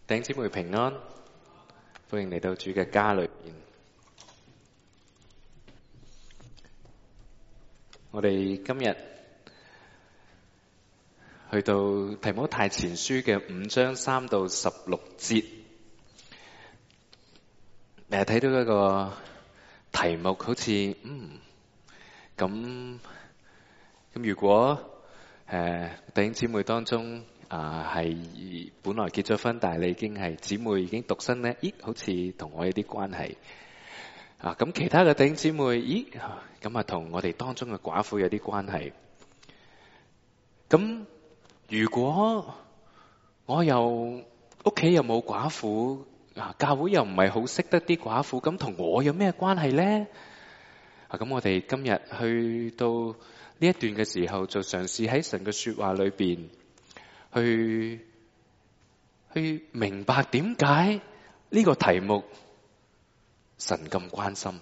弟兄姊妹平安，歡迎嚟到主嘅家裏邊。我哋今日去到提摩太前書嘅5章3到16節，睇到一個題目，好似咁如果弟兄姊妹當中係本來結咗婚，但係你已經係姊妹已經獨身咧，好似同我有啲關係咁其他嘅弟兄姊妹，咁同我哋當中嘅寡婦有啲關係。咁如果我又屋企又冇寡婦，教會又唔係好識得啲寡婦，咁同我有咩關係咧？咁我哋今日去到呢一段嘅時候，就嘗試喺神嘅說話裏邊去明白點解呢個題目神咁關心。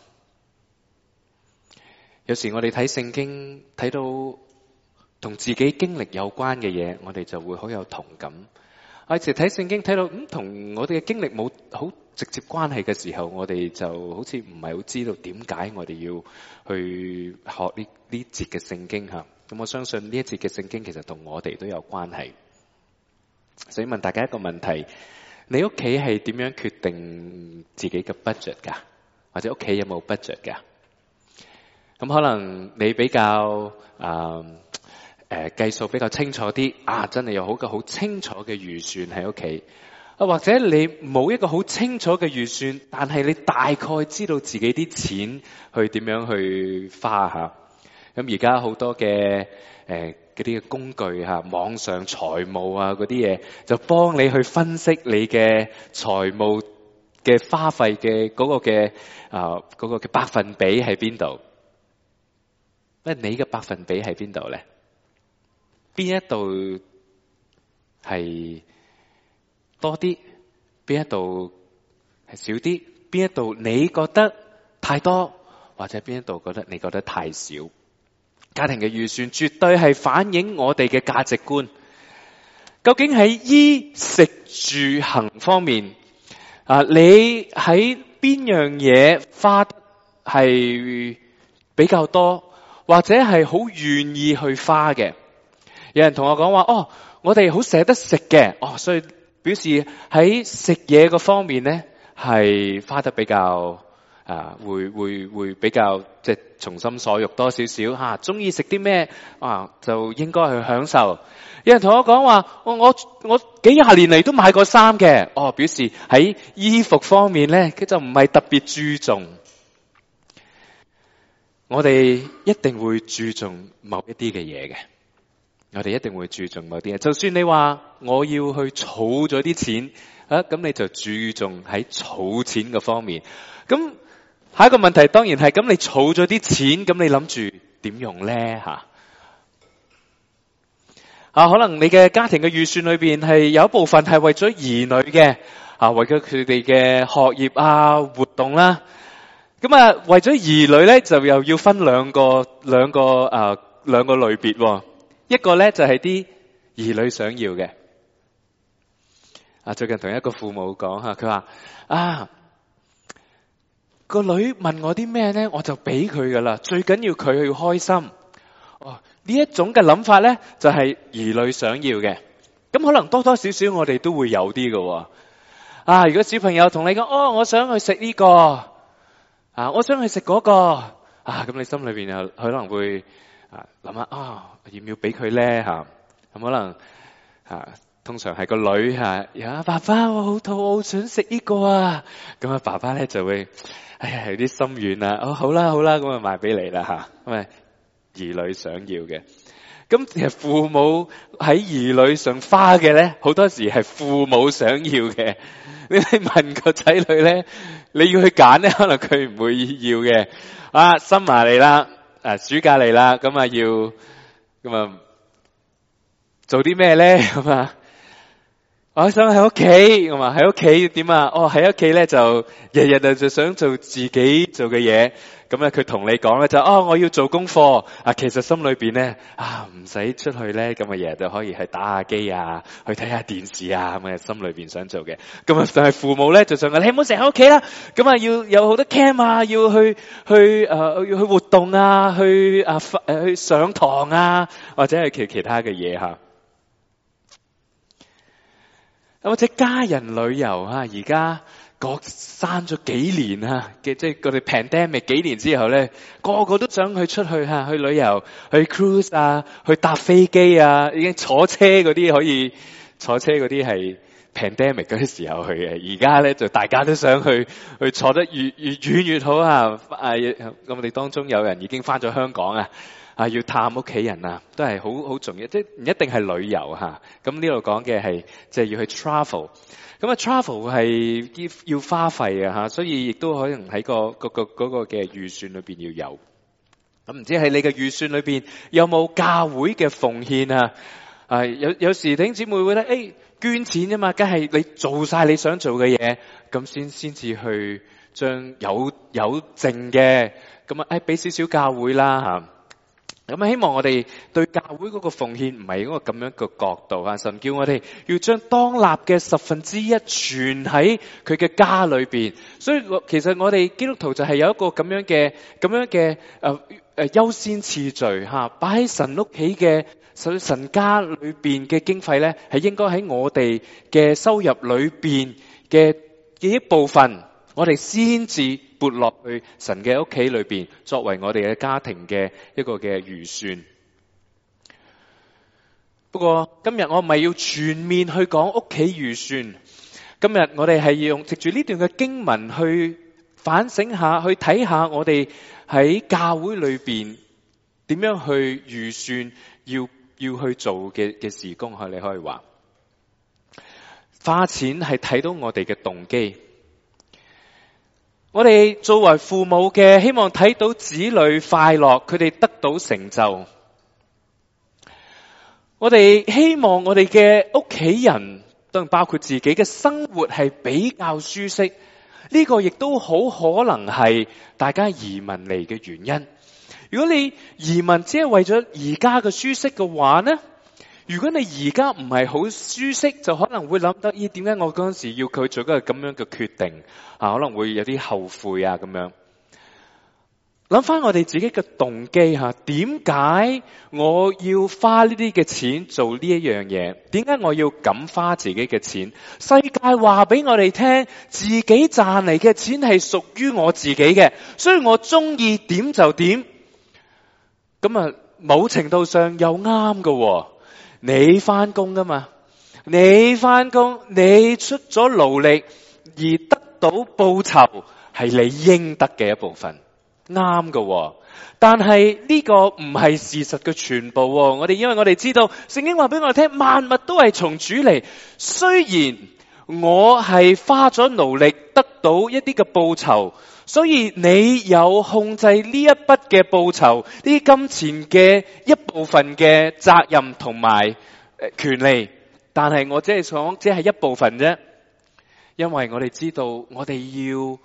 有時我哋睇聖經睇到同自己經歷有關嘅嘢，我哋就會好有同感。有時睇聖經睇到同我哋嘅經歷冇好直接關係嘅時候，我哋就好似唔係好知道點解我哋要去學呢節嘅聖經吓。咁我相信呢一節嘅聖經其實同我哋都有關係。所以問大家一個問題，你屋企係點樣決定自己嘅 budget 㗎？或者屋企有冇 budget 㗎？咁可能你比較計數比較清楚啲，真係有好個好清楚嘅預算喺屋企。或者你冇一個好清楚嘅預算，但係你大概知道自己啲錢去點樣去花吓。咁而家好多嘅嗰啲嘅工具網上財務嗰啲嘢，就幫你去分析你嘅財務嘅花費嘅嗰個嘅百分比喺邊度？你嘅百分比喺邊度咧？邊一度係多啲？邊一度係少啲？邊一度你覺得太多，或者邊一度你覺得太少？家庭嘅預算絕對係反映我哋嘅價值觀。究竟喺衣食住行方面，你喺邊樣嘢花係比較多，或者係好願意去花嘅？有人同我講話，我哋好捨得食嘅，所以表示喺食嘢個方面咧係花得比較會比較即係從心所欲多少少吓，中意食啲咩就應該去享受。有人同我講話，我幾廿年嚟都買過衫嘅，表示喺衣服方面咧佢就唔係特別注重。我哋一定會注重某一啲嘅嘢嘅，我哋一定會注重某啲嘢。就算你話我要去儲咗啲錢，咁你就注重喺儲錢嘅方面。咁下一個問題當然係，咁你儲咗啲錢，咁你諗住點用咧吓？可能你嘅家庭嘅預算裏邊係有一部分係為咗兒女嘅，為咗佢哋嘅學業活動啦。咁為咗兒女咧，就又要分兩個類別。一個咧就係啲兒女想要嘅。最近同一個父母講吓，佢話個女問我啲咩咧，我就俾佢噶啦，最緊要佢去開心。呢一種嘅諗法咧，就係兒女想要嘅。咁可能多多少少我哋都會有啲嘅。如果小朋友同你講，我想去食呢個，我想去食嗰個，咁你心裏邊又可能會諗下，要唔要俾佢咧吓？咁可能通常係個女爸爸我好肚餓，想食呢個咁爸爸咧就會有啲心軟好啦，咁買俾你啦吓。咁兒女想要嘅，咁其實父母喺兒女上花嘅咧，好多時係父母想要嘅。你問個仔女咧，你要去揀咧，可能佢唔會要嘅。summer嚟啦，暑假嚟啦，咁要咁做啲咩咧？咁我想喺屋企，咁啊喺屋企點啊？喺屋企咧就日日就想做自己做嘅嘢。咁咧佢同你講咧就我要做功課啊，其實心裏邊咧唔使出去咧，咁啊日日就可以去打下機啊，去睇下電視啊，咁啊心裏邊想做嘅。咁啊但係父母咧就想你唔好成日喺屋企啦，咁啊要有好多 camp 啊，要去活動啊，去上堂啊，或者係其他嘅嘢吓。或者家人旅遊而家閂咗幾年即係佢哋 pandemic 幾年之後咧，個個都想去出去去旅遊，去 cruise 啊，去搭飛機啊，已經坐車嗰啲可以坐車嗰啲係 pandemic 嗰啲時候去嘅，而家咧就大家都想去坐得越遠越好咁我哋當中有人已經翻咗香港要探屋企人都係好重要，即係唔一定係旅遊咁呢度講嘅係即係要去 travel。咁travel 係要花費嘅所以亦都可能喺嗰個嘅預算裏邊要有。咁唔知喺你嘅預算裏邊有冇教會嘅奉獻有時弟兄姊妹會咧捐錢啫嘛，梗係你做晒你想做嘅嘢，咁先至去將有剩嘅咁俾少少教會啦咁希望我哋對教會嗰個奉獻唔係一個咁樣嘅角度神叫我哋要將當納嘅1/10存喺佢嘅家裏邊。所以其實我哋基督徒就係有一個咁樣嘅優先次序擺喺神屋企嘅神家裏邊嘅經費咧，係應該喺我哋嘅收入裏邊嘅一部分，我哋先至撥落去神嘅屋企裏邊，作為我哋嘅家庭嘅一個嘅預算。不過今日我唔係要全面去講屋企預算，今日我哋係要用藉住呢段嘅經文去反省下，去睇下我哋喺教會裏邊點樣去預算要去做嘅事工。你可以話花錢係睇到我哋嘅動機。我哋作為父母嘅，希望睇到子女快樂，佢哋得到成就。我哋希望我哋嘅屋企人，當然包括自己嘅生活係比較舒適。呢個亦都好可能係大家移民嚟嘅原因。如果你移民只係為咗而家嘅舒適嘅話呢，如果你而家唔係好舒適，就可能會諗得點解我嗰陣時要佢做一個咁樣嘅決定可能會有啲後悔咁樣。諗翻我哋自己嘅動機點解我要花呢啲嘅錢做呢一樣嘢？點解我要咁花自己嘅錢？世界話俾我哋聽，自己賺嚟嘅錢係屬於我自己嘅，所以我中意點就點。咁某程度上又啱㗎。你翻工噶嘛？你翻工，你出咗勞力而得到報酬，係你應得嘅一部分，啱㗎。但係呢個唔係事實嘅全部。因為我哋知道聖經話俾我哋聽，萬物都係從主嚟。雖然我係花咗勞力得到一啲嘅報酬，所以你有控制呢一筆嘅報酬，呢啲金錢嘅一部分嘅責任同埋權利，但係我只係講只係一部分啫。因為我哋知道我哋要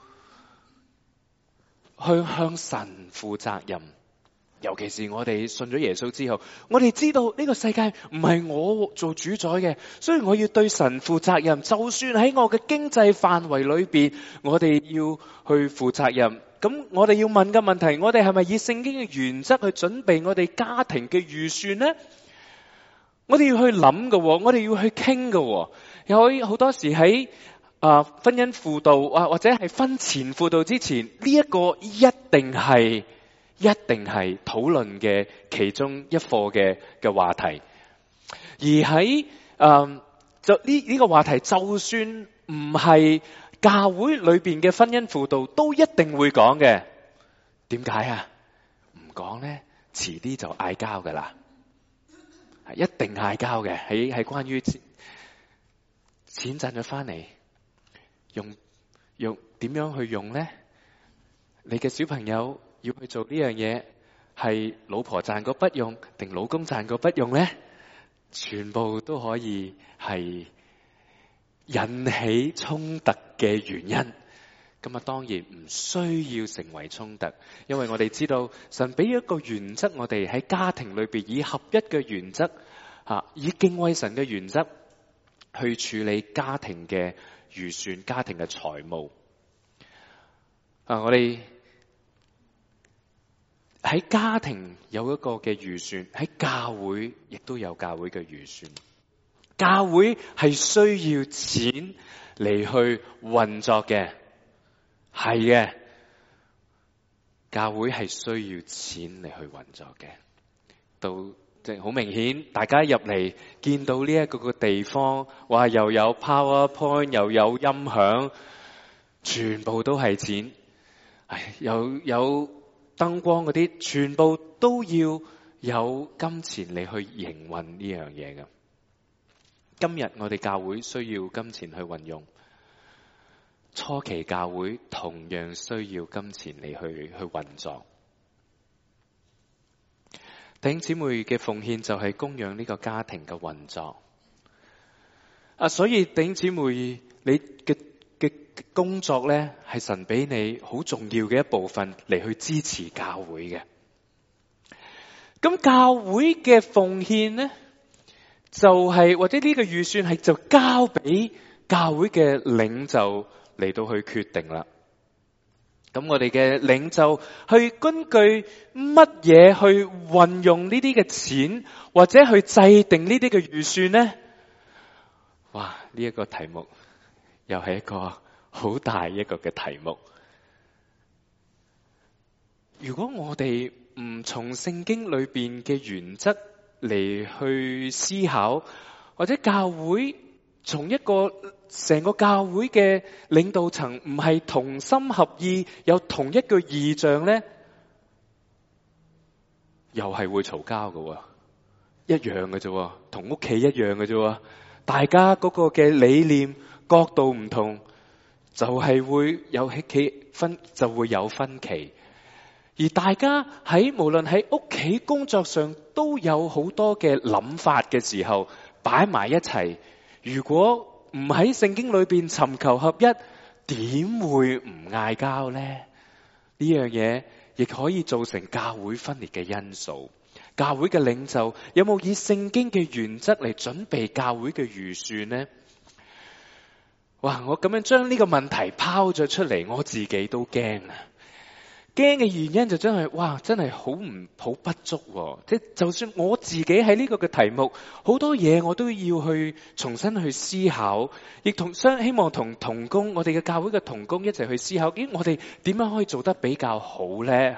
向神負責任，尤其是我哋信咗耶穌之後，我哋知道呢個世界唔係我做主宰嘅，所以我要對神負責任。就算喺我嘅經濟範圍裏邊，我哋要去負責任。咁我哋要問嘅問題，我哋係咪以聖經嘅原則去準備我哋家庭嘅預算呢？我哋要去諗嘅，我哋要去傾嘅。有好多時喺婚姻輔導或者係婚前輔導之前，呢一個一定係討論嘅其中一課嘅話題。而喺就呢個話題，就算唔係教會裏邊嘅婚姻輔導，都一定會講嘅。點解唔講呢？遲啲就嗌交噶啦，一定嗌交嘅。係關於錢賺咗翻嚟，用點樣去用呢？你嘅小朋友要去做呢樣嘢，係老婆賺個筆用定老公賺個筆用呢？全部都可以係引起衝突嘅原因。咁啊，當然唔需要成為衝突，因為我哋知道神俾一個原則，我哋喺家庭裏邊以合一嘅原則，以敬畏神嘅原則去處理家庭嘅預算、家庭嘅財務。我哋喺家庭有一個嘅預算，喺教會亦都有教會嘅預算。教會係需要錢嚟去運作嘅。係嘅，教會係需要錢嚟去運作嘅。到即係好明顯，大家入嚟見到呢一個地方，哇，又有 PowerPoint， 又有音響，全部都係錢。有燈光嗰啲，全部都要有金錢嚟去營運呢樣嘢嘅。今日我哋教會需要金錢去運用。初期教會同樣需要金錢嚟去運作。弟兄姊妹嘅奉獻就係供養呢個家庭嘅運作。所以弟兄姊妹，你嘅工作咧，係神俾你好重要嘅一部分嚟去支持教會嘅。咁教會嘅奉獻咧，就係或者呢個預算係就交俾教會嘅領袖嚟到去決定啦。咁我哋嘅領袖去根據乜嘢去運用呢啲嘅錢，或者去制定呢啲嘅預算呢？哇！呢一個題目又係一個好大一個嘅題目。如果我哋唔從聖經裏邊嘅原則嚟去思考，或者教會從一個成個教會嘅領導層唔係同心合意，有同一個意象咧，又係會嘈交嘅，一樣嘅啫，同屋企一樣嘅啫。大家嗰個嘅理念角度唔同，就係會有就會有分歧。而大家無論喺屋企工作上都有好多嘅諗法嘅時候，擺埋一齊，如果唔喺聖經裏邊尋求合一，點會唔嗌交呢？呢樣嘢亦可以造成教會分裂嘅因素。教會嘅領袖有冇以聖經嘅原則嚟準備教會嘅預算呢？哇！我咁樣將呢個問題拋咗出嚟，我自己都驚啊！驚嘅原因就真係好不足。就算我自己喺呢個嘅題目，好多嘢我都要去重新去思考，亦希望同同工，我哋嘅教會嘅同工一齊去思考，我哋點樣可以做得比較好咧？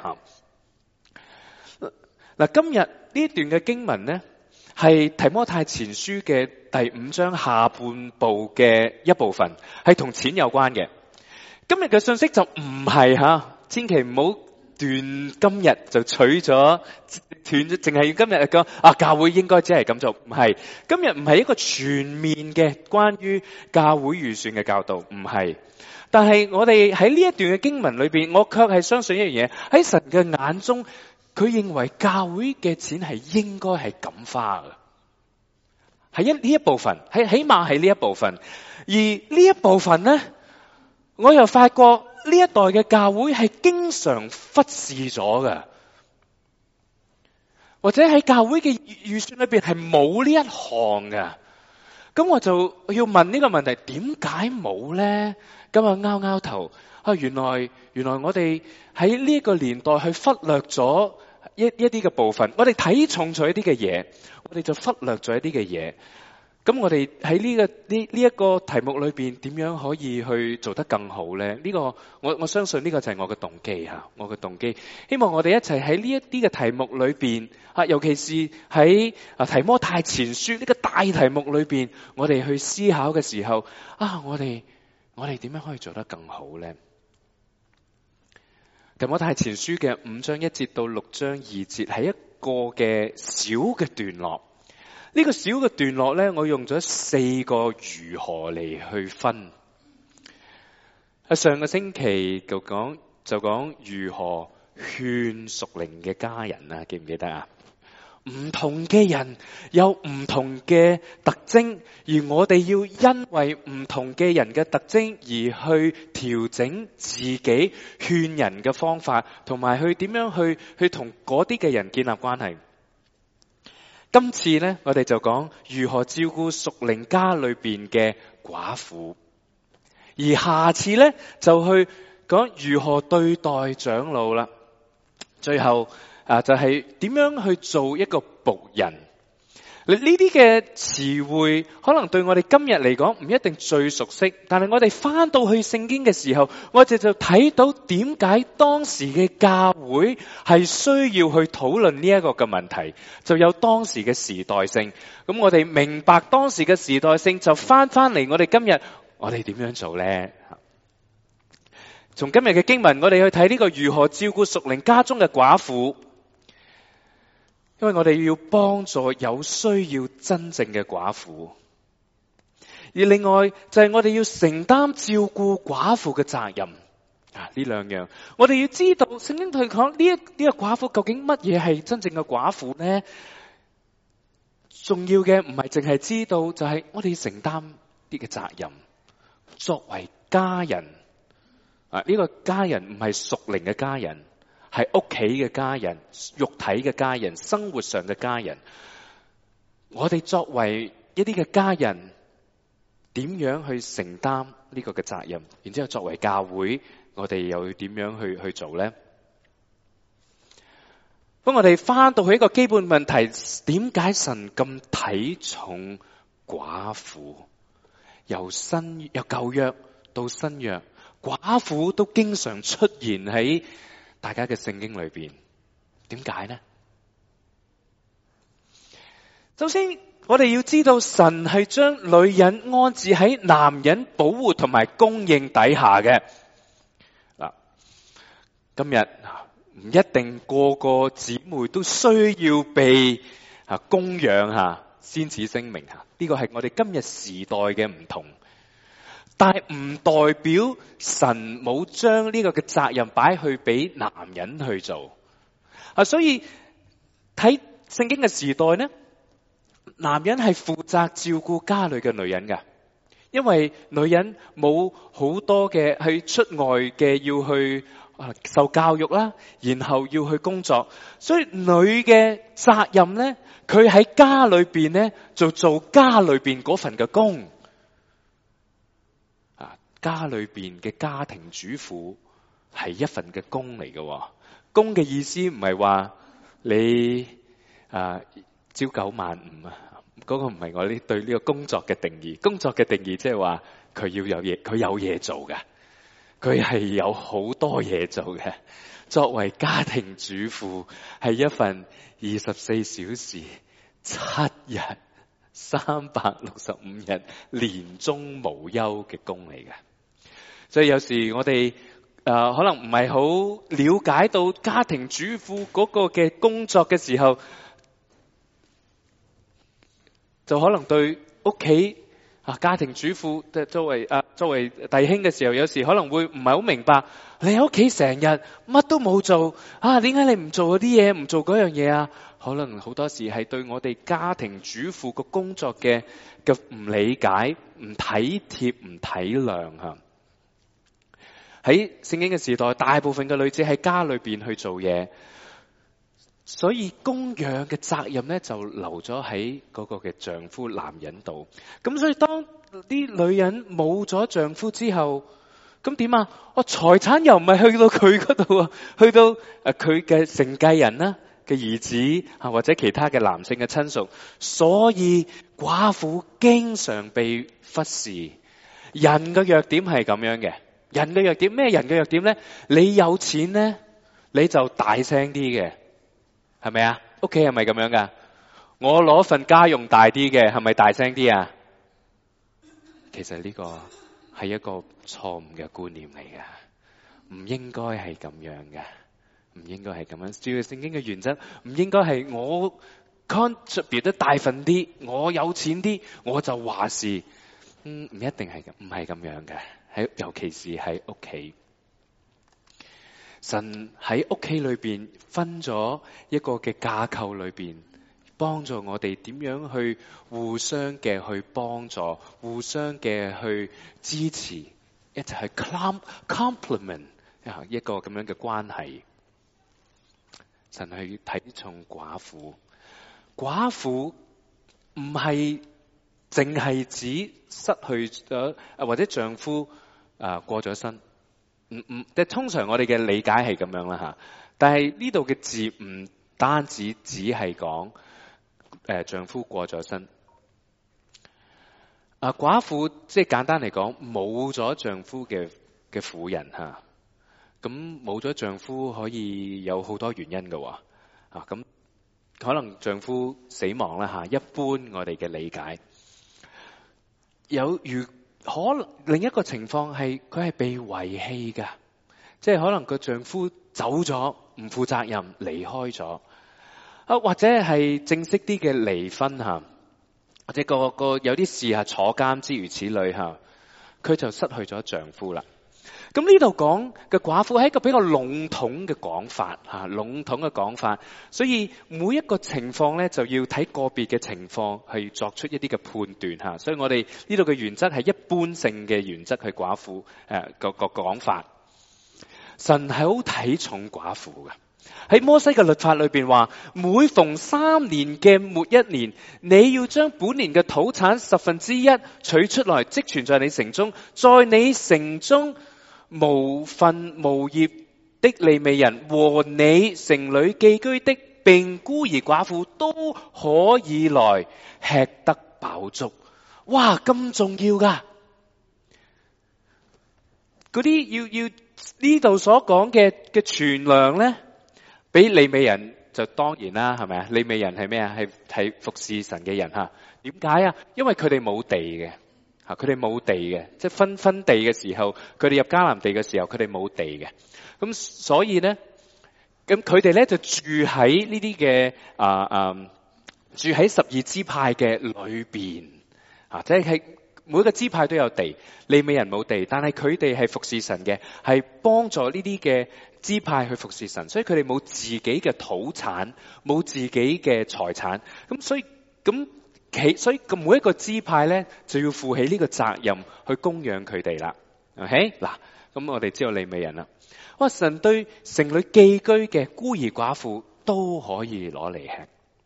嗱，今日呢一段嘅經文呢，係提摩太前書嘅第5章下半部嘅一部分，係同錢有關嘅。今日嘅信息就唔係千祈唔好斷今日就取咗斷咗，淨係今日講教會應該只係咁做，唔係。今日唔係一個全面嘅關於教會預算嘅教導，唔係。但係我哋喺呢一段嘅經文裏邊，我卻係相信一樣嘢，喺神嘅眼中，佢認為教會嘅錢係應該係咁花嘅，係呢一部分，係起碼係呢一部分。而呢一部分呢，我又發覺呢一代嘅教會係經常忽視咗嘅，或者喺教會嘅預算裏邊係冇呢一項嘅。咁我就要問呢個問題：點解冇咧？咁啊拗拗頭原來我哋喺呢一個年代去忽略咗一啲嘅部分，我哋睇重咗一啲嘅嘢，我哋就忽略咗一啲嘅嘢。咁我哋喺呢一個題目裏邊點樣可以去做得更好咧？呢個我相信呢個就係我嘅動機吓，我嘅動機希望我哋一齊喺呢一啲嘅題目裏邊尤其是喺提摩太前書呢個大題目裏邊，我哋去思考嘅時候我哋點樣可以做得更好咧？提摩太前書嘅5章1節到6章2節係一個嘅小嘅段落。呢個小嘅段落咧，我用咗4個如何嚟去分。上個星期就講如何勸屬靈嘅家人啊，記唔記得啊？ 唔同嘅人有唔同嘅特徵，而我哋要因為唔同嘅人嘅特徵而去調整自己勸人嘅方法，同埋去點樣去同嗰啲嘅人建立關係。今次呢，我哋就講如何照顧屬靈家裏邊嘅寡婦，而下次呢，就去講如何對待長老啦。最後就係點樣去做一個僕人。呢啲嘅詞彙可能對我哋今日嚟講唔一定最熟悉，但係我哋翻到去聖經嘅時候，我哋就睇到點解當時嘅教會係需要去討論呢一個嘅問題，就有當時嘅時代性。咁我哋明白當時嘅時代性，就翻嚟我哋今日我哋點樣做呢？從今日嘅經文，我哋去睇呢個如何照顧屬靈家中嘅寡婦。因為我哋要幫助有需要真正嘅寡婦，而另外就係我哋要承擔照顧寡婦嘅責任。呢兩樣，我哋要知道聖經同佢講呢個寡婦究竟乜嘢係真正嘅寡婦呢？重要嘅唔係淨係知道，就係我哋要承擔啲嘅責任。作為家人，呢個家人唔係屬靈嘅家人，係屋企嘅家人，肉體嘅家人，生活上嘅家人。我哋作為一啲嘅家人，點樣去承擔呢個嘅責任？然之後作為教會，我哋又要點樣去做呢？咁我哋翻到去一個基本問題，點解神咁睇重寡婦？由舊約到新約，寡婦都經常出現喺大家嘅聖經裏邊，點解呢？首先，我哋要知道神係將女人安置喺男人保護同埋供應底下嘅。嗱，今日唔一定個個姊妹都需要被供養下先至聲明下，呢個係我哋今日時代嘅唔同。但係唔代表神冇將呢個嘅責任擺去俾男人去做。所以睇聖經嘅時代呢，男人係負責照顧家裏嘅女人㗎，因為女人冇好多嘅去出外嘅要去受教育啦，然後要去工作，所以女嘅責任呢，佢喺家裏邊呢就做家裏邊嗰份嘅工。家裏邊嘅家庭主婦係一份嘅工嚟嘅。工嘅意思唔係話你朝九晚五嗰個唔係我對呢個工作嘅定義。工作嘅定義即係話佢要有嘢，佢有嘢做嘅，佢係有好多嘢做嘅。作為家庭主婦係一份24小時7日365日年中無休嘅工嚟嘅。所以有時我哋可能唔係好了解到家庭主婦嗰個嘅工作嘅時候，就可能對屋企家庭主婦作為弟兄嘅時候，有時可能會唔係好明白，你喺屋企成日乜都冇做點解你唔做嗰啲嘢，唔做嗰樣嘢啊？可能好多時係對我哋家庭主婦個工作嘅唔理解、唔體貼、唔體諒吓。喺聖經嘅時代，大部分嘅女子喺家裏邊去做嘢，所以供養嘅責任咧就留咗喺嗰個嘅丈夫男人度。咁所以當啲女人冇咗丈夫之後，咁點啊？我財產又唔係去到佢嗰度啊，去到佢嘅承繼人啦嘅兒子或者其他嘅男性嘅親屬，所以寡婦經常被忽視。人嘅弱點係咁樣嘅。人嘅弱點，咩人嘅弱點咧？你有錢咧，你就大聲啲嘅，係咪啊？屋企係咪咁樣噶？我攞份家用大啲嘅，係咪大聲啲啊？其實呢個係一個錯誤嘅觀念嚟嘅，唔應該係咁樣嘅，唔應該係咁樣。照聖經嘅原則，唔應該係我 contribute 得大份啲，我有錢啲，我就話事。唔一定係咁，唔係咁樣嘅。尤其是喺屋企，神喺屋企裏邊分咗一個嘅架構裏邊， 幫助我哋點樣去互相嘅去幫助，互相嘅去支持，一齊去 complement 一個咁樣嘅關係。神去睇重寡婦，寡婦唔係淨係指失去咗或者丈夫過咗身，即係通常我哋嘅理解係咁樣啦吓。但係呢度嘅字唔單止只係講丈夫過咗身，寡婦即係簡單嚟講冇咗丈夫嘅婦人吓。咁冇咗丈夫可以有好多原因嘅喎，咁可能丈夫死亡啦吓，一般我哋嘅理解可能另一個情況係佢係被遺棄㗎，即係可能個丈夫走咗唔負責任離開咗，或者係正式啲嘅離婚吓，或者個有啲事係坐監之如此類吓，佢就失去咗丈夫啦。咁呢度講嘅寡婦係一個比較籠統嘅講法吓，籠統嘅講法，所以每一個情況咧就要睇個別嘅情況去作出一啲嘅判斷吓。所以我哋呢度嘅原則係一般性嘅原則，係寡婦個講法。神係好睇重寡婦嘅，喺摩西嘅律法裏邊話，每逢3年嘅末1年，你要將本年嘅土產1/10取出來，積存在你城中，在你城中無分無業的利未人和你城裏寄居的，並孤兒寡婦都可以來吃得飽足。哇，咁重要噶！嗰啲要呢度所講嘅存糧咧，俾利未人就當然啦，係咪啊？利未人係咩啊？係服侍神嘅人吓。點解啊？因為佢哋冇地嘅。佢哋冇地嘅，即係分地嘅時候，佢哋入迦南地嘅時候，佢哋冇地嘅。咁所以咧，咁佢哋咧就住喺呢啲嘅住喺12支派嘅裏邊，即係每個支派都有地。利未人冇地，但係佢哋係服侍神嘅，係幫助呢啲嘅支派去服侍神，所以佢哋冇自己嘅土產，冇自己嘅財產。咁所以每一個支派咧就要負起呢個責任去供養佢哋啦。OK 嗱，咁我哋知道利未人啦。哇，神對城裏寄居嘅孤兒寡婦都可以攞嚟吃。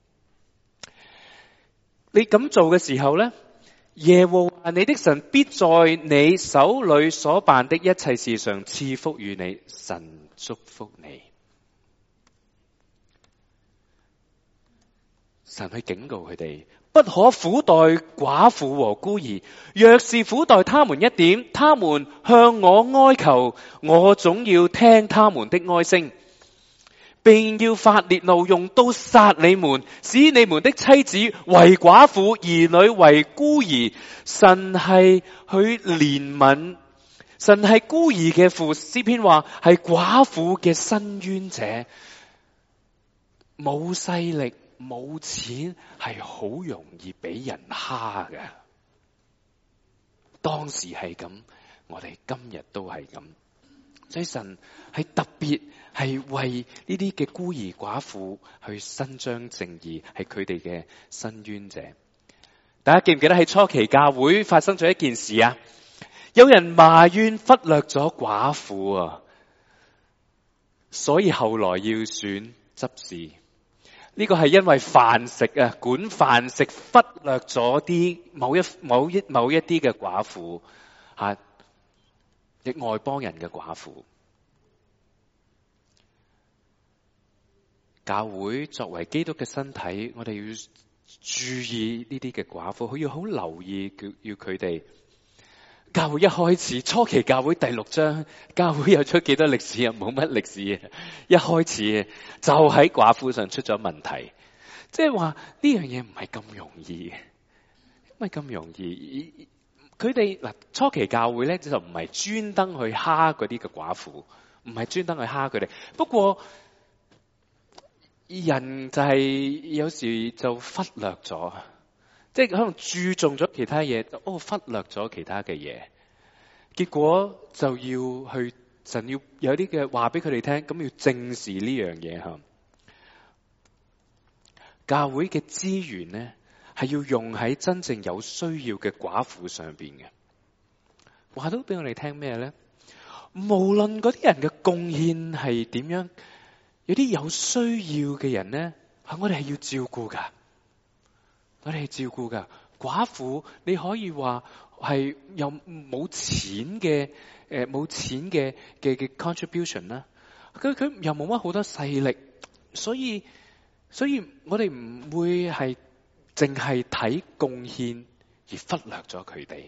你咁做嘅時候咧，耶和華你的神必在你手裏所辦的一切事上賜福與你，神祝福你。神去警告佢哋，不可苦待寡婦和孤兒，若是苦待他們一點，他們向我哀求，我總要聽他們的哀聲，並要發烈怒，用刀殺你們，使你們的妻子為寡婦，兒女為孤兒。神係去憐憫，神係孤兒嘅父。詩篇話係寡婦嘅伸冤者，冇勢力冇錢係好容易俾人蝦嘅。當時係咁，我哋今日都係咁。所以神係特別係為呢啲嘅孤兒寡婦去伸張正義，係佢哋嘅伸冤者。大家記唔記得喺初期教會發生咗一件事啊？有人埋怨忽略咗寡婦啊，所以後來要選執事。呢個係因為飯食啊，管飯食忽略咗啲某一啲嘅寡婦吓，亦外邦人嘅寡婦。教會作為基督嘅身體，我哋要注意呢啲嘅寡婦，佢要好留意，要佢哋。教會一開始初期教會第6章，教會有出幾多歷史啊？冇乜歷史啊！一開始就喺寡婦上出咗問題，即係話呢樣嘢唔係咁容易嘅，唔係咁容易。佢哋嗱初期教會咧就唔係專登去蝦嗰啲嘅寡婦，唔係專登去蝦佢哋。不過人就係有時就忽略咗。即係可能注重咗其他嘢，忽略咗其他嘅嘢，結果就要去神要有啲嘅話俾佢哋聽，咁要正視呢樣嘢吓。 教會嘅資源呢，係要用喺真正有需要嘅寡婦上邊嘅。話到俾我哋聽咩呢？無論嗰啲人嘅貢獻係點樣，有啲有需要嘅人呢，我哋係要照顧噶，我哋係照顧噶。寡婦你可以話係又冇錢嘅，冇錢嘅 contribution 啦，佢又冇乜好多勢力，所以我哋唔會係淨係睇貢獻而忽略咗佢哋。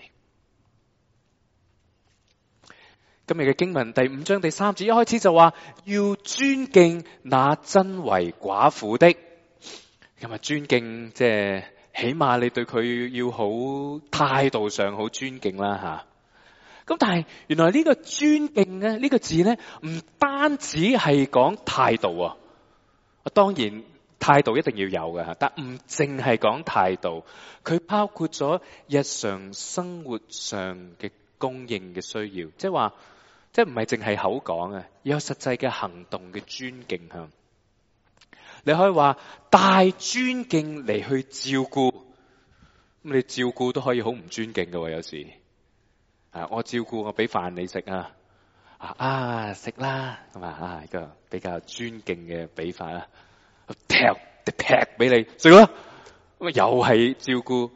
今日嘅經文第5章第3節一開始就話要尊敬那真為寡婦的。咁啊，尊敬即係起碼你對佢要好態度上好尊敬啦吓。咁但係原來呢個尊敬咧，呢個字咧唔單止係講態度啊，當然態度一定要有嘅，但唔淨係講態度，佢包括咗日常生活上嘅供應嘅需要，即係話即係唔係淨係口講啊，要有實際嘅行動嘅尊敬向。你可以話帶尊敬嚟去照顧，咁你照顧都可以好唔尊敬嘅，有時我照顧我俾飯你食食啦，係嘛一個比較尊敬嘅俾法啦，劈俾你食啦，咁又係照顧，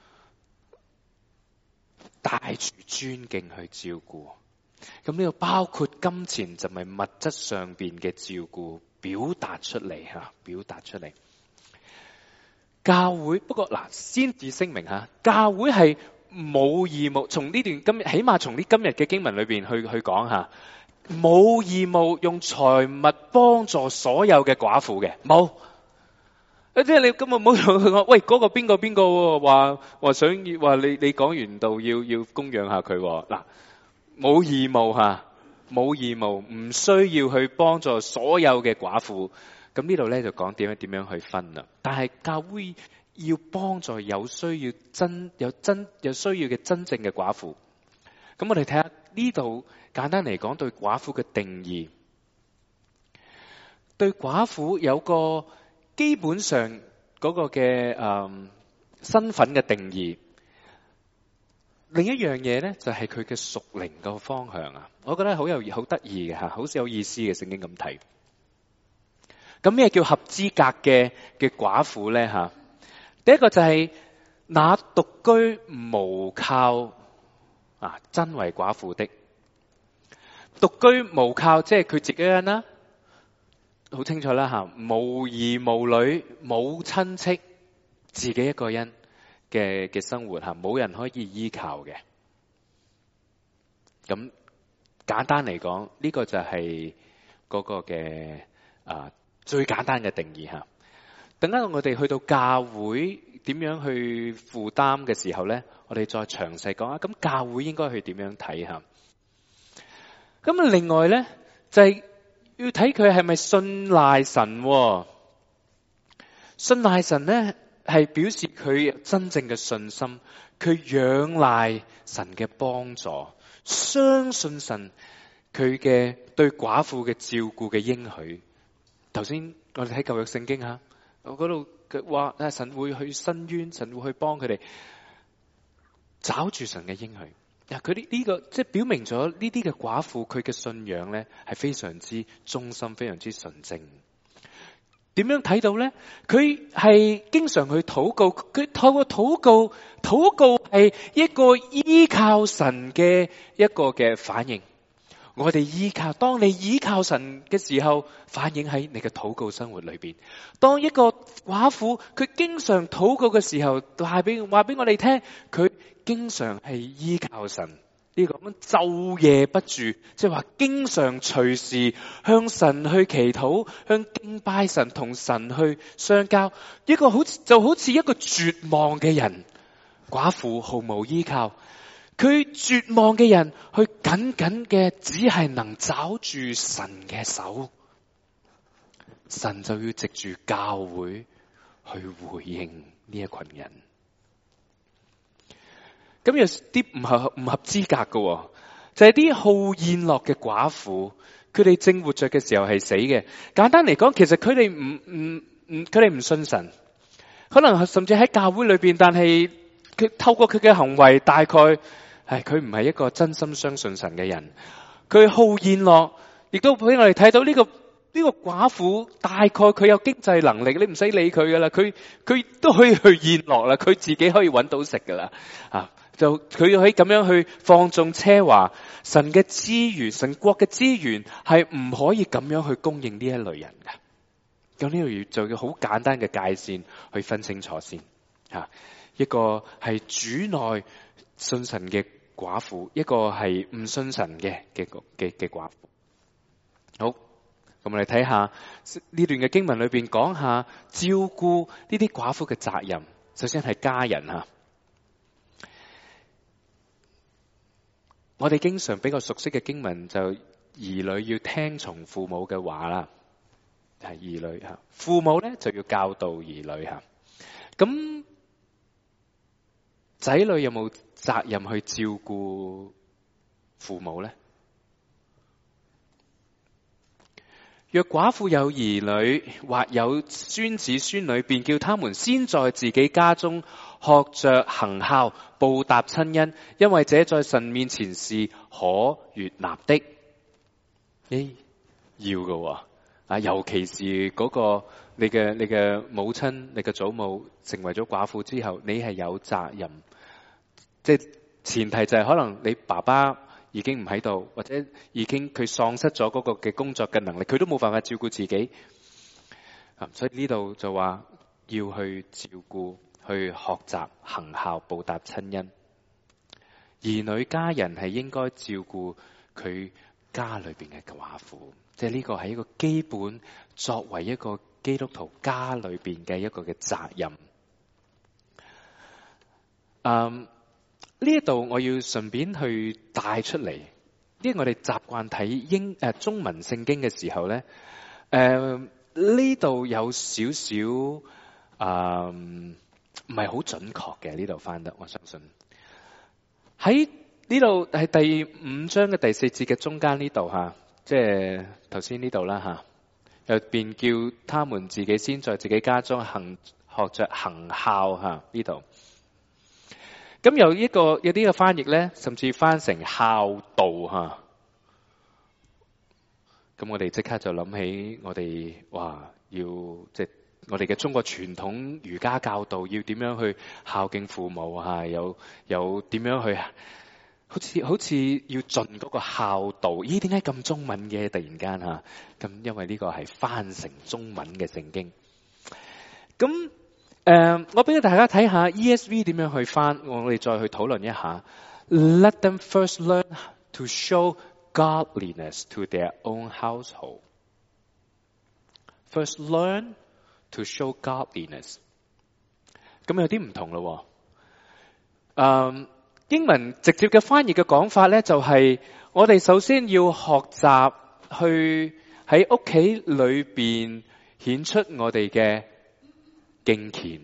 帶住尊敬去照顧。咁呢個包括金錢，就係物質上邊嘅照顧，表達出嚟吓，表達出嚟。教會不過嗱，先至聲明吓，教會係冇義務，從呢段起碼從呢今日嘅經文裏邊去講吓，冇義務用財物幫助所有嘅寡婦嘅，冇。即係你今日唔好同佢講，喂嗰個邊個話想話你講完道要供養下佢嗱。冇義務吓，冇義務，唔需要去幫助所有嘅寡婦。咁呢度咧就講點樣去分啦。但係教會要幫助有需要有需要嘅真正嘅寡婦。咁我哋睇下呢度簡單嚟講對寡婦嘅定義。對寡婦有個基本上嗰個嘅身份嘅定義。另一樣嘢咧，就係佢嘅屬靈個方向啊！我覺得好得意嘅吓，好有意思嘅聖經咁睇。咁咩叫合資格嘅寡婦咧吓？第一個就係那獨居無靠真為寡婦的。獨居無靠，即係佢自己人啦，好清楚啦吓，無兒無女，冇親戚，自己一個人嘅生活吓，冇人可以依靠嘅。咁簡單嚟講，呢個就係嗰個嘅最簡單嘅定義吓。等間我哋去到教會點樣去負擔嘅時候咧，我哋再詳細講下。咁教會應該去點樣睇吓？咁另外咧就係要睇佢係咪信賴神。信賴神咧，係表示佢真正嘅信心，佢仰賴神嘅幫助，相信神佢嘅對寡婦嘅照顧嘅應許。頭先我哋睇舊約聖經吓，我嗰度話神會去伸冤，神會去幫佢哋，找住神嘅應許。佢呢個即係表明咗呢啲嘅寡婦佢嘅信仰咧係非常之忠心，非常之純正。點樣睇到咧？佢係經常去禱告，佢透過禱告係一個依靠神嘅一個嘅反應。我哋當你依靠神嘅時候，反映喺你嘅禱告生活裏邊。當一個寡婦佢經常禱告嘅時候，話俾我哋聽，佢經常係依靠神。呢個咁晝夜不住，即係話經常隨時向神去祈禱，向敬拜神，同神去相交。一個就好似一個絕望嘅人，寡婦毫無依靠，佢絕望嘅人去緊緊嘅只係能找住神嘅手，神就要藉住教會去回應呢一群人。咁有啲唔合資格嘅，就係啲好宴樂嘅寡婦，佢哋正活着嘅時候係死嘅。簡單嚟講，其實佢哋唔信神， 可能甚至喺教會裏邊，但係佢透過佢嘅行為，大概係佢唔係一個真心相信神嘅人。佢好宴樂，亦都俾我哋睇到呢個寡婦，大概佢有經濟能力，你唔使理佢噶啦，佢都可以去宴樂啦，佢自己可以揾到食噶啦，就佢可以咁樣去放縱奢華。神嘅資源，神國嘅資源係唔可以咁樣去供應呢一類人嘅。咁呢度就要好簡單嘅界線去分清楚先。一個係主內信神嘅寡婦，一個係唔信神嘅寡婦。好，咁我哋睇下呢段嘅經文裏邊講下照顧呢啲寡婦嘅責任。首先係家人吓，我哋經常比較熟悉嘅經文就兒女要聽從父母嘅話啦，係兒女吓，父母咧就要教導兒女吓。咁仔女有冇責任去照顧父母咧？若寡婦有兒女或有孫子孫女，便叫他們先在自己家中學着行孝，報答親恩，因為這在神面前是可悅納的。要嘅尤其是嗰個你嘅母親、你嘅祖母成為咗寡婦之後，你係有責任。即係前提就係可能你爸爸已經唔喺度，或者已經佢喪失咗嗰個嘅工作嘅能力，佢都冇辦法照顧自己。所以呢度就話要去照顧、去學習行孝、報答親恩。兒女家人係應該照顧佢家裏邊嘅寡婦，即係呢個係一個基本，作為一個基督徒家裏邊嘅一個嘅責任。呢一度我要順便去帶出嚟，因為我哋習慣睇中文聖經嘅時候咧，呢度有少少唔係好準確嘅，呢度翻得，我相信喺呢度係第5章嘅第4節嘅中間呢度吓，即係頭先呢度啦吓，入邊叫他們自己先在自己家中學着行孝吓，呢度。咁有啲嘅翻譯咧，甚至翻成孝道吓。咁我哋即刻就諗起我哋要即係我哋嘅中國傳統儒家教導，要點樣去孝敬父母吓，有點樣去好似要盡嗰個孝道。咦？點解咁中文嘅突然間吓？咁因為呢個係翻成中文嘅聖經。咁我俾大家睇下 ESV 點樣去翻，我哋再去討論一下。Let them first learn to show godliness to their own household. First learn to show godliness. 咁有啲唔同咯。英文直接嘅翻譯嘅講法咧，就係我哋首先要學習去喺屋企裏邊顯出我哋嘅敬虔，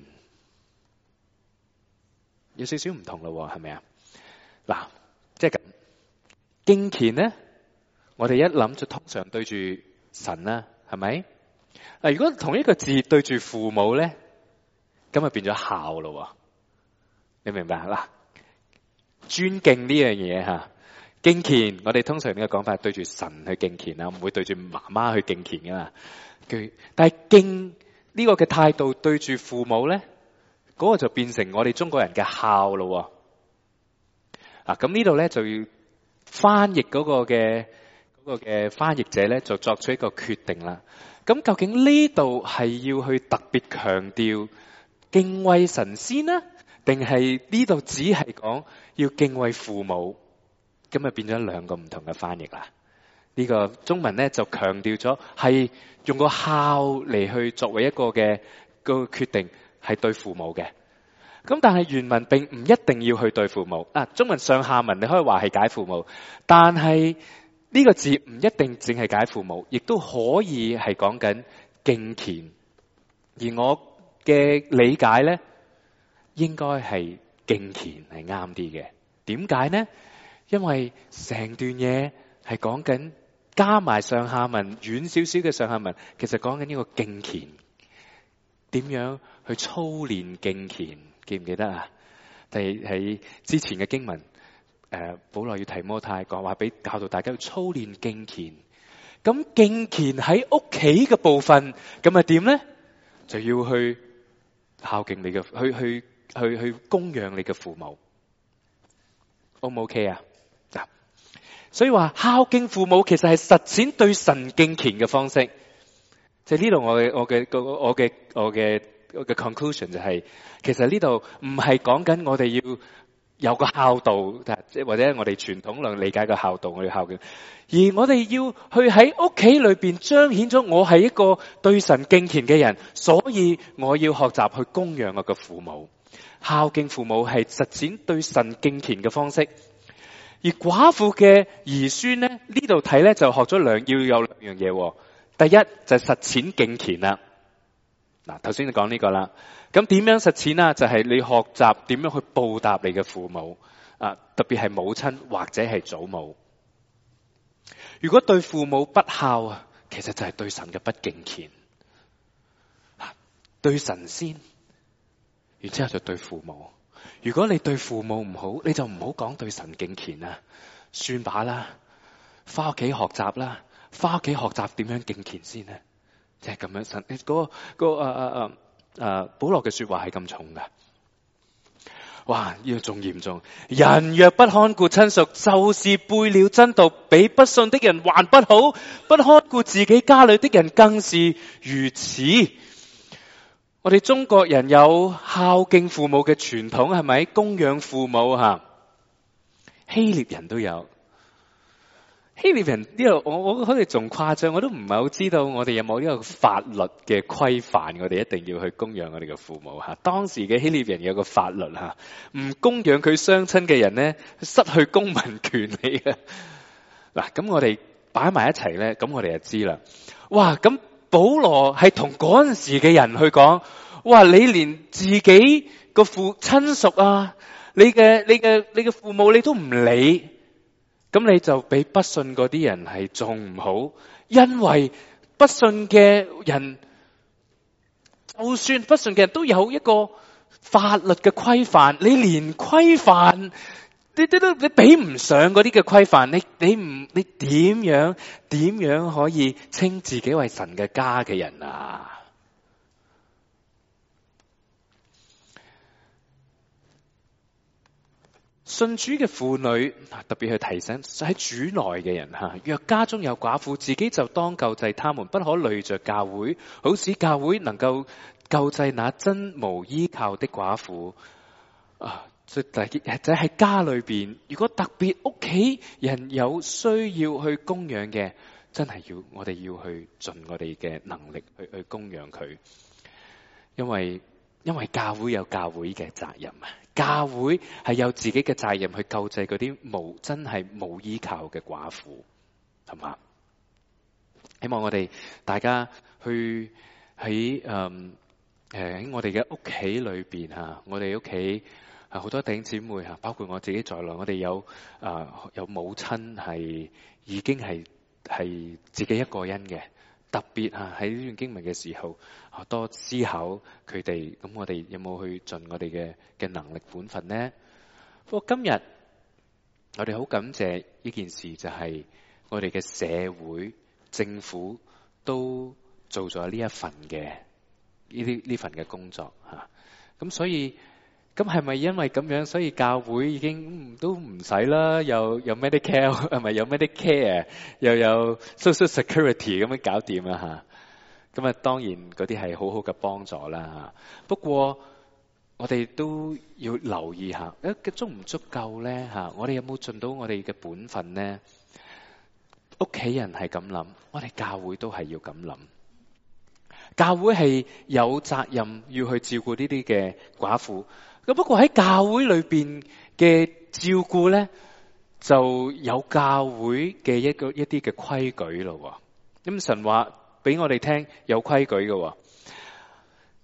有少少唔同咯，係咪啊？嗱，即係咁敬虔咧，我哋一諗就通常對住神啦，係咪？嗱，如果同一個字對住父母咧，咁啊變咗孝咯，你明白嗱？尊敬呢樣嘢吓，敬虔我哋通常呢個講法係對住神去敬虔啊，唔會對住媽媽去敬虔噶嘛。但係敬呢個嘅態度對住父母咧，嗰個就變成我哋中國人嘅孝咯。咁呢度咧就要翻譯嗰個嘅翻譯者咧就作出一個決定啦。咁究竟呢度係要去特別強調敬畏神先呢，定係呢度只係講要敬畏父母？咁啊變咗兩個唔同嘅翻譯啦。呢個中文咧就強調咗係用個孝嚟去作為一個嘅個決定，係對父母嘅。咁但係原文並唔一定要去對父母。中文上下文你可以話係解父母，但係呢個字唔一定淨係解父母，亦都可以係講緊敬虔。而我嘅理解咧，應該係敬虔係啱啲嘅。點解呢？因為成段嘢係講緊加埋上下文遠少少嘅上下文，其實講緊呢個敬虔。 點樣去操練敬虔，記唔記得啊？喺之前嘅經文，保羅要提摩太講話，俾教導大家要操練敬虔。咁敬虔喺屋企嘅部分，咁啊點咧？就要去孝敬你嘅，去供養你嘅父母。O 唔 OK 啊？嗱，所以話孝敬父母其實係實踐對神敬虔嘅方式。即係呢度我嘅 conclusion 就係，其實呢度唔係講緊我哋要有個孝道，即或者我哋傳統上理解嘅孝道，我哋孝敬，而我哋要去喺屋企裏邊彰顯咗我係一個對神敬虔嘅人，所以我要學習去供養我嘅父母。孝敬父母係實踐對神敬虔嘅方式。而寡婦嘅兒孫咧，呢度睇咧就學咗要有兩樣嘢。第一就係實踐敬虔啦。嗱，頭先你講呢個啦，咁點樣實踐啊？就係你學習點樣去報答你嘅父母啊，特別係母親或者係祖母。如果對父母不孝啊，其實就係對神嘅不敬虔。對神先，然之後就對父母。如果你對父母唔好，你就唔好講對神敬虔啦，算罷啦，翻屋企學習啦，翻屋企學習點樣敬虔先咧，即係咁樣。神保羅嘅說話係咁重噶，哇，呢個仲嚴重。人若不看顧親屬，就是背了真道，比不信的人還不好。不看顧自己家裏的人，更是如此。我哋中國人有孝敬父母嘅傳統，係咪？供養父母吓，希臘人都有。希臘人呢度，我好似仲誇張，我都唔係好知道我哋有冇呢個法律嘅規範，我哋一定要去供養我哋嘅父母吓。當時嘅希臘人有個法律吓，唔供養佢雙親嘅人咧，失去公民權利嘅。嗱，咁我哋擺埋一齊咧，咁我哋就知啦。哇，咁保羅係同嗰陣時嘅人去講，哇，你連自己個親屬啊，你嘅父母你都唔理。咁你就比不信嗰啲人係仲唔好，因為不信嘅人，就算不信嘅人都有一個法律嘅規範，你連規範你比唔上嗰啲嘅規範，你點樣可以稱自己為神嘅家嘅人啊？信主嘅婦女特別去提醒喺主內嘅人吓，若家中有寡婦，自己就當救濟他們，不可累着教會，好使教會能夠救濟那真無依靠的寡婦。就喺家裏邊，如果特別屋企人有需要去供養嘅，真係我哋要去盡我哋嘅能力去供養佢，因為教會有教會嘅責任啊。教會係有自己嘅責任去救濟嗰啲真係冇依靠嘅寡婦，係嘛？希望我哋大家去喺我哋嘅屋企裏邊吓，我哋屋企好多弟兄姊妹吓，包括我自己在內，我哋有母親係已經係自己一個人嘅。特別喺呢段經文嘅時候，多思考佢哋。咁我哋有冇去盡我哋嘅能力本分呢？不過今日我哋好感謝呢件事，就係我哋嘅社會政府都做咗呢一份嘅呢份嘅工作吓。咁所以咁係咪因為咁樣，所以教會已經都唔使啦？有 Medicare 係咪有 Medicare， 又有 Social Security 咁樣搞掂啦吓？咁當然嗰啲係好好嘅幫助啦吓。不過我哋都要留意下，足唔足夠咧吓？我哋有冇盡到我哋嘅本分呢？屋企人係咁諗，我哋教會都係要咁諗。教會係有責任要去照顧呢啲嘅寡婦。咁不過喺教會裏邊嘅照顧咧，就有教會嘅一啲嘅規矩咯。咁神話俾我哋聽有規矩嘅。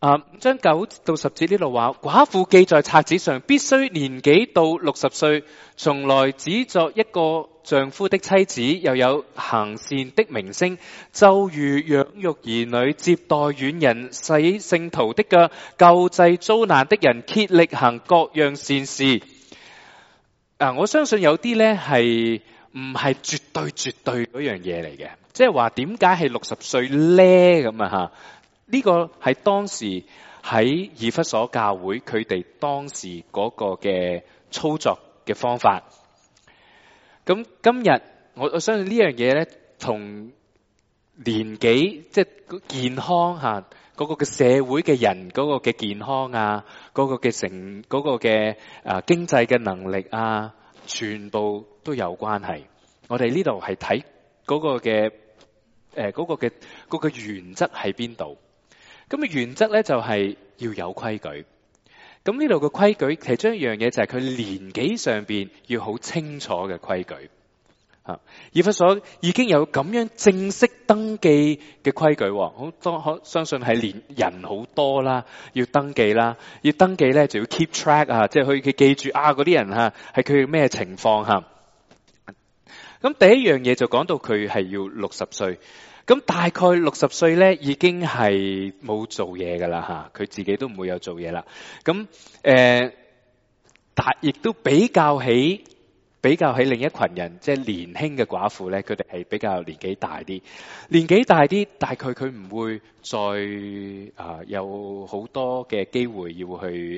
章9到10節呢度話，寡婦記在冊子上，必須年紀到60歲，從來只作一個丈夫的妻子，又有行善的名聲，就如養育兒女、接待遠人、洗聖徒的腳、救濟遭難的人、竭力行各樣善事。我相信有啲呢係唔係絕對嗰樣嘢嚟嘅，即係話點解係60歲呢？咁啊呢個係當時喺以弗所教會佢哋當時嗰個嘅操作嘅方法。咁今日我相信呢樣嘢咧，同年紀即係健康嚇嗰個嘅社會嘅人嗰個嘅健康啊，嗰個嘅嗰個嘅經濟嘅能力啊，全部都有關係。我哋呢度係睇嗰個嘅嗰個原則喺邊度？咁嘅原則咧就係要有規矩。咁呢度嘅規矩其中一樣嘢就係佢年紀上邊要好清楚嘅規矩。以弗所已經有咁樣正式登記嘅規矩，好多相信係連人好多啦，要登記啦，要登記咧就要 keep track 啊，即係佢記住嗰啲人係佢咩情況嚇。咁第一樣嘢就講到佢係要60歲。咁大概60歲咧，已經係冇做嘢噶啦嚇，佢自己都唔會有做嘢啦。咁但亦都比較起另一群人，即係年輕嘅寡婦咧，佢哋係比較年紀大啲。年紀大啲，大概佢唔會再有好多嘅機會要去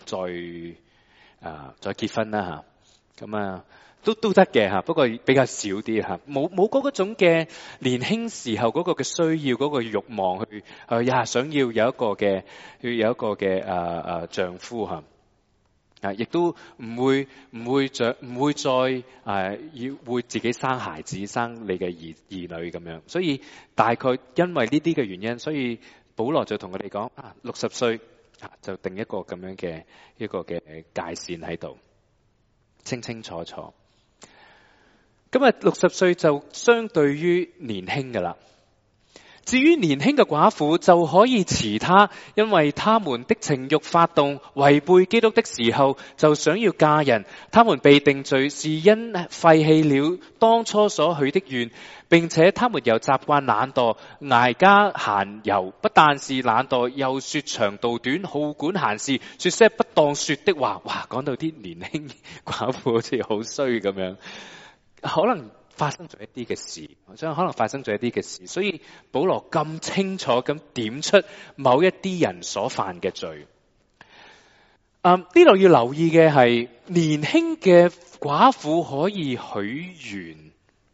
再結婚啦嚇。咁都得嘅嚇，不過比較少啲嚇，冇嗰種嘅年輕時候嗰個嘅需要，嗰個慾望去想要有一個嘅丈夫嚇，亦都唔會再會自己生孩子，生你嘅兒女咁樣。所以大概因為呢啲嘅原因，所以保羅就同佢哋講60歲就定一個咁樣嘅一個嘅界線喺度，清清楚楚。咁60歲就相對於年輕㗎啦。至於年輕嘅寡婦就可以辭他，因為他們的情慾發動，違背基督的時候就想要嫁人。他們被定罪是因廢棄了當初所許的願，並且他們又習慣懶惰，挨家閒遊，不但是懶惰，又說長道短，好管閒事，說些不當說的話。哇，講到啲年輕寡婦好似好衰咁樣。可能發生咗一啲嘅事，所以保羅咁清楚咁點出某一啲人所犯嘅罪。呢度要留意嘅係年輕嘅寡婦可以許願。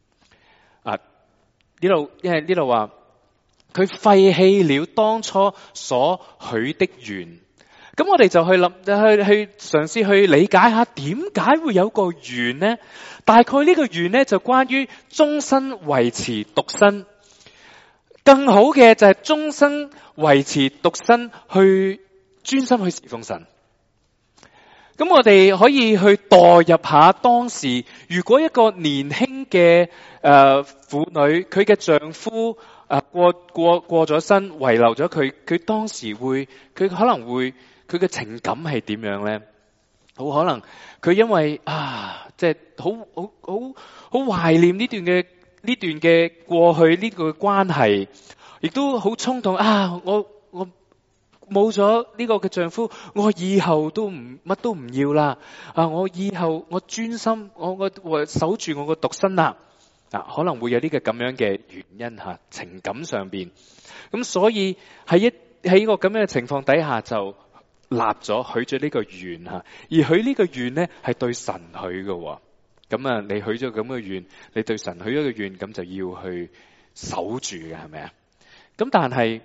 因為呢度話佢廢棄了當初所許的願。咁我哋就去嘗試去理解下點解會有個願呢？大概呢個願呢就關於終身維持獨身，更好嘅就係終身維持獨身去專心去侍奉神。咁我哋可以去代入下當時，如果一個年輕嘅婦女，佢嘅丈夫過咗身，遺留咗佢當時佢可能會佢嘅情感係點樣咧？好可能佢因為即係好懷念呢段嘅過去呢個關係，亦都好衝動我冇咗呢個嘅丈夫，我以後都乜都唔要啦。我以後我專心我守住我個獨身啦。可能會有呢個咁樣嘅原因情感上邊。咁所以喺一個咁樣嘅情況底下就立咗許咗呢個願而許呢個願呢係對神許嘅。咁你許咗咁嘅願，你對神許咗個願，咁就要去守住嘅，係咪啊？咁但係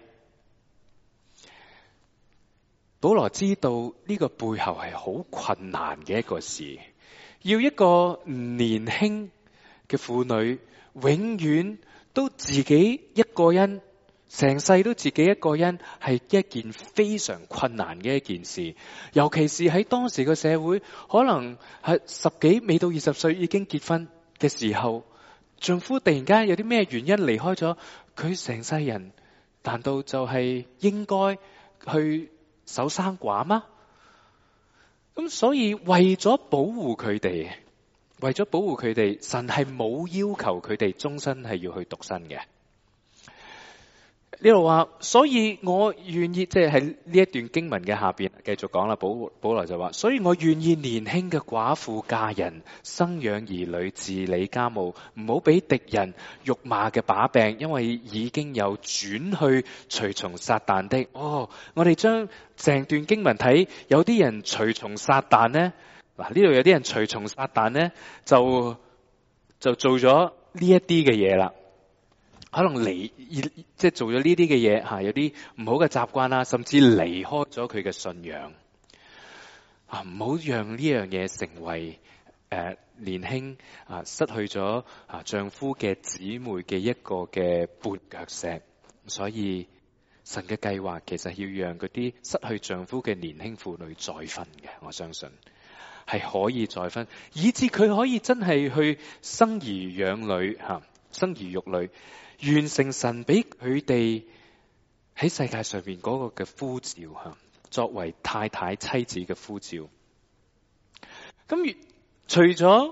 保羅知道呢個背後係好困難嘅一個事，要一個年輕嘅婦女永遠都自己一個人，成世都自己一個人，係一件非常困難嘅一件事。尤其是喺當時嘅社會，可能係10幾未到20歲已經結婚嘅時候，丈夫突然間有啲咩原因離開咗佢，成世人難道就係應該去守生寡嗎？咁所以為咗保護佢哋，神係冇要求佢哋終身係要去獨身嘅。呢度話，所以我願意，即係喺呢一段經文嘅下邊繼續講啦。保羅就話，所以我願意年輕嘅寡婦嫁人，生養兒女，治理家務，唔好俾敵人辱罵嘅把柄，因為已經有轉去隨從撒旦的。我哋將成段經文睇，有啲人隨從撒旦呢，嗱，呢度有啲人隨從撒旦呢，就做咗呢一啲嘅嘢啦。可能即係做咗呢啲嘅嘢吓，有啲唔好嘅習慣啦，甚至離開咗佢嘅信仰啊！唔好讓呢樣嘢成為年輕失去咗丈夫嘅姊妹嘅一個嘅絆腳石。所以神嘅計劃其實要讓嗰啲失去丈夫嘅年輕婦女再婚嘅，我相信係可以再婚，以致佢可以真係去生兒養女吓，生兒育女。完成神俾佢哋喺世界上面嗰個嘅呼召吓，作為太太妻子嘅呼召。咁除咗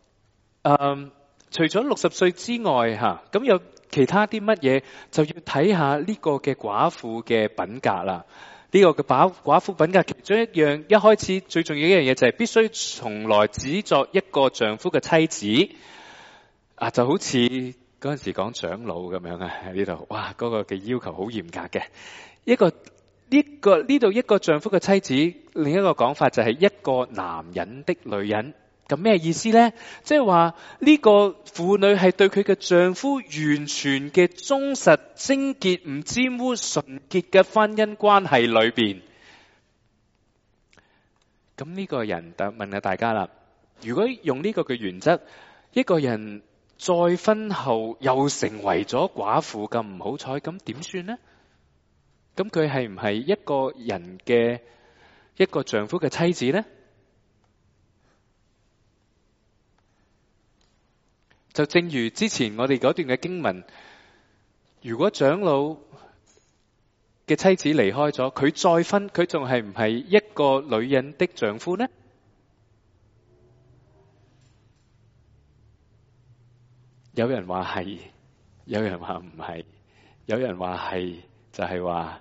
60歲之外吓，咁有其他啲乜嘢就要睇下呢個嘅寡婦嘅品格啦。呢個嘅寡婦品格其中一樣，一開始最重要一樣嘢就係必須從來只作一個丈夫嘅妻子啊，就好似嗰陣時講長老咁樣啊，喺呢度，哇，嗰個嘅要求好嚴格嘅。呢度一個丈夫嘅妻子，另一個講法就係一個男人的女人。咁咩意思呢？即係話呢個婦女係對佢嘅丈夫完全嘅忠實、貞潔、唔沾污、純潔嘅婚姻關係裏邊。咁呢個人就問下大家啦，如果用呢個嘅原則，一個人再婚後又成為咗寡婦咁唔好彩，咁點算呢？咁佢係唔係一個人嘅一個丈夫嘅妻子呢？就正如之前我哋嗰段嘅經文，如果長老嘅妻子離開咗，佢再婚，佢仲係唔係一個女人的丈夫呢？有人話係，有人話唔係，有人話係，就係話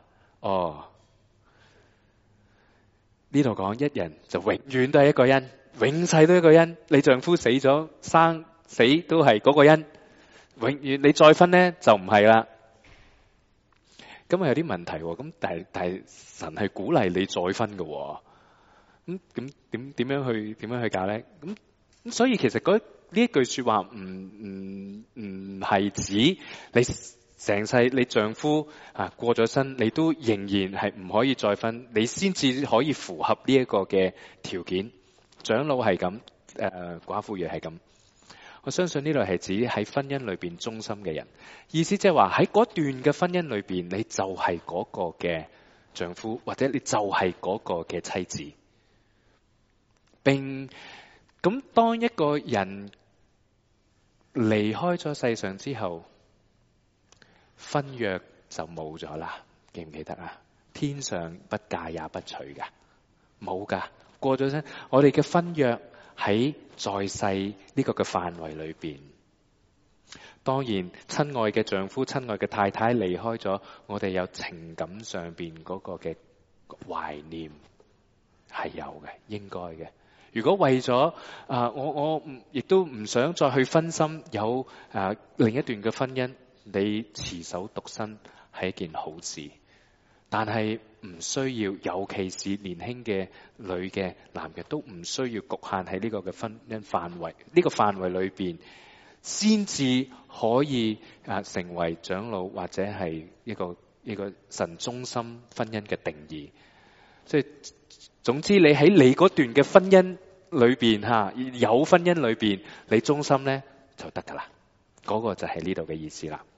呢度講一人就永遠都係一個因，永世都一個因。你丈夫死咗，生死都係嗰個因，永遠你再婚呢就唔係啦。咁有啲問題喎。咁但係神係鼓勵你再婚嘅，咁點樣去搞呢？咁所以其實呢一句說話唔係指你成世你丈夫過咗身，你都仍然係唔可以再婚，你先至可以符合呢一個嘅條件。長老係咁，寡婦亦係咁。我相信呢度係指喺婚姻裏邊忠心嘅人，意思即係話喺嗰段嘅婚姻裏邊，你就係嗰個嘅丈夫，或者你就係嗰個嘅妻子。並咁當一個人離開咗世上之後，婚約就冇咗啦，記唔記得啊？天上不嫁也不娶噶，冇噶，過咗身。我哋嘅婚約喺在世呢個嘅範圍裏邊，當然親愛嘅丈夫、親愛嘅太太離開咗，我哋有情感上邊嗰個嘅懷念係有嘅，應該嘅。如果為咗我亦都唔想再去分心有另一段嘅婚姻，你持守獨身係一件好事，但係唔需要，尤其是年輕嘅女嘅男嘅都唔需要局限喺呢個嘅婚姻範圍，呢個範圍裏邊先至可以成為長老，或者係一個神忠心婚姻嘅定義。即係總之你喺你嗰段嘅婚姻裏邊有婚姻裏邊你忠心咧就得噶啦，嗰個就係呢度嘅意思啦。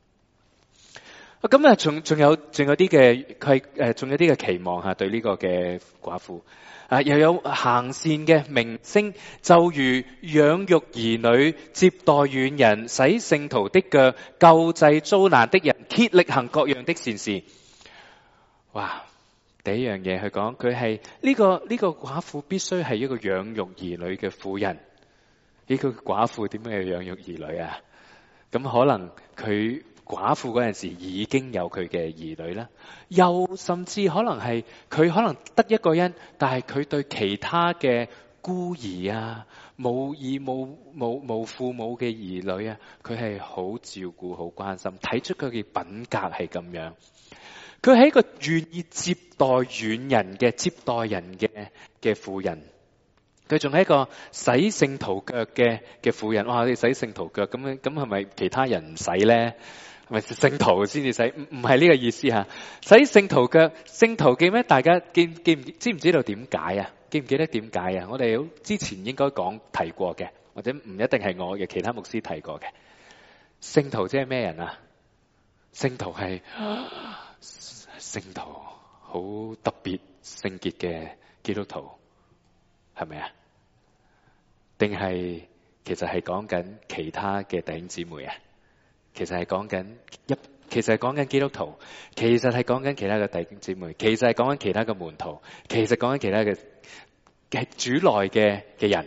咁仲有啲嘅佢仲有啲嘅期望吓，對呢個嘅寡婦又有行善嘅名聲，就如養育兒女、接待遠人、洗聖徒的腳、救濟遭難的人、竭力行各樣的善事。 哇！第一樣嘢佢講，佢係呢個寡婦必須係一個養育兒女嘅婦人。呢個寡婦點樣去養育兒女啊？咁可能佢寡婦嗰陣時已經有佢嘅兒女啦，又甚至可能係佢可能得一個人，但係佢對其他嘅孤兒啊、無義無父母嘅兒女啊，佢係好照顧、好關心，睇出佢嘅品格係咁樣。佢係一個願意接待遠人嘅接待人嘅婦人。佢仲係一個洗聖徒腳嘅婦人。哇！你洗聖徒腳咁係咪其他人唔洗咧？係咪聖徒先至洗？唔係呢個意思吓。洗聖徒腳，聖徒記咩？大家知唔知道點解啊？記唔記得點解啊？我哋之前應該提過嘅，或者唔一定係我嘅，其他牧師提過嘅。聖徒即係咩人啊？聖徒係聖徒，好特別聖潔嘅基督徒，係咪啊？定係其實係講緊其他嘅弟兄姊妹啊？其實係講緊基督徒，其實係講緊其他嘅弟兄姊妹，其實係講緊其他嘅門徒，其實講緊其他嘅主內嘅人。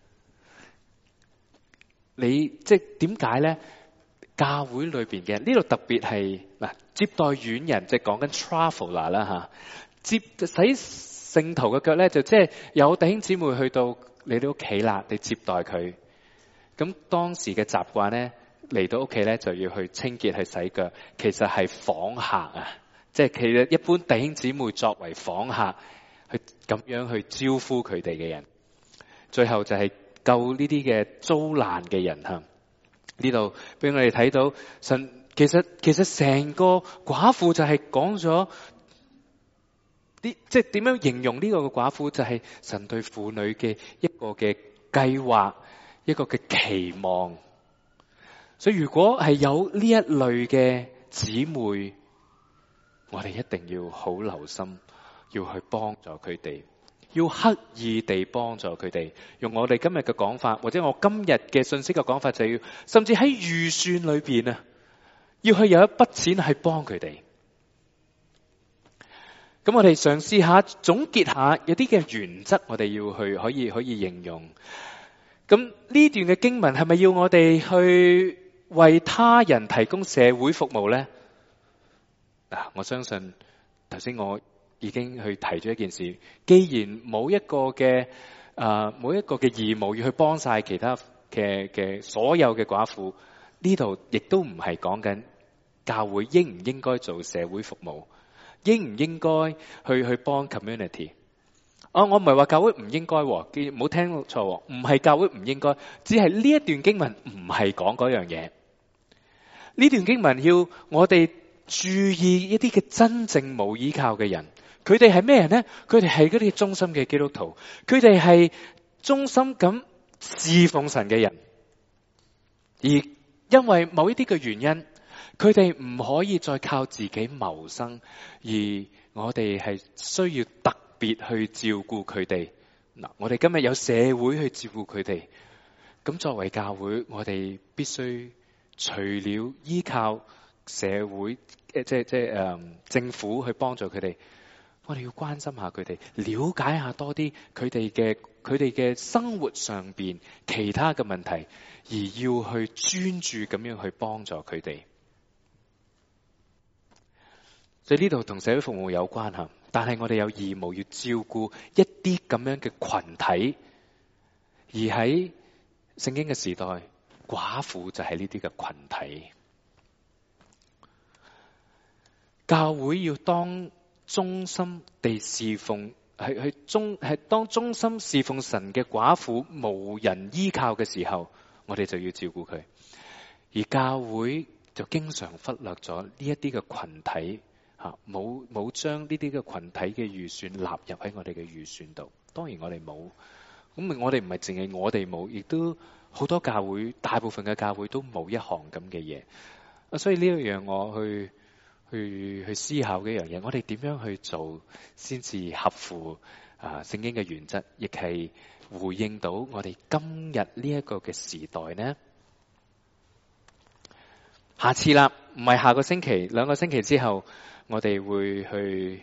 你即係點解咧？教會裏邊嘅呢度特別係嗱，接待遠人，即係講緊 traveler 啦吓。洗聖徒嘅腳咧，就即係有弟兄姊妹去到你哋屋企啦，你接待佢。咁當時嘅習慣咧，嚟到屋企咧就要去清潔去洗腳，其實係訪客啊，即係其實一般弟兄姊妹作為訪客去咁樣去招呼佢哋嘅人。最後就係救呢啲嘅遭難嘅人吓。呢度俾我哋睇到神其實成個寡婦就係講咗啲，即係點樣形容呢個嘅寡婦，就係神對婦女嘅一個嘅計劃，一個嘅期望。所以如果係有呢一類嘅姊妹，我哋一定要好留心，要去幫助佢哋，要刻意地幫助佢哋。用我哋今日嘅講法，或者我今日嘅信息嘅講法，就要甚至喺預算裏邊啊，要去有一筆錢去幫佢哋。咁我哋嘗試下總結下有啲嘅原則，我哋要去可以應用。咁呢段嘅經文係咪要我哋去為他人提供社會服務咧？嗱，我相信頭先我已經去提咗一件事，既然冇一個嘅義務要去幫晒其他嘅所有嘅寡婦，呢度亦都唔係講緊教會應唔應該做社會服務，應唔應該去幫 community。我唔係話教會唔應該，唔好聽錯，唔係教會唔應該，只係呢一段經文唔係講嗰樣嘢。呢段經文要我哋注意一啲嘅真正冇依靠嘅人。佢哋係咩人呢？佢哋係嗰啲忠心嘅基督徒，佢哋係忠心咁侍奉神嘅人。而因為某一啲嘅原因，佢哋唔可以再靠自己謀生，而我哋係需要特別去照顧佢哋。嗱，我哋今日有社會去照顧佢哋，咁作為教會，我哋必須除了依靠社會，政府去幫助佢哋，我哋要關心下佢哋，了解下多啲佢哋嘅生活上邊其他嘅問題，而要去專注咁樣去幫助佢哋。所以呢度同社會服務有關吓，但係我哋有義務要照顧一啲咁樣嘅群體，而喺聖經嘅時代，寡婦就係呢啲嘅群體。教會要當忠心地侍奉，當忠心侍奉神嘅寡婦無人依靠嘅時候，我哋就要照顧佢。而教會就經常忽略咗呢一啲嘅群體。冇將呢啲嘅群體嘅預算納入喺我哋嘅預算度。當然我哋冇，咁我哋唔係淨係我哋冇，亦都好多教會，大部分嘅教會都冇一項咁嘅嘢。所以呢一樣我去思考嘅一樣嘢，我哋點樣去做先至合乎聖經嘅原則，亦係回應到我哋今日呢一個嘅時代呢？下次啦，唔係下個星期，2個星期之後。 我哋會去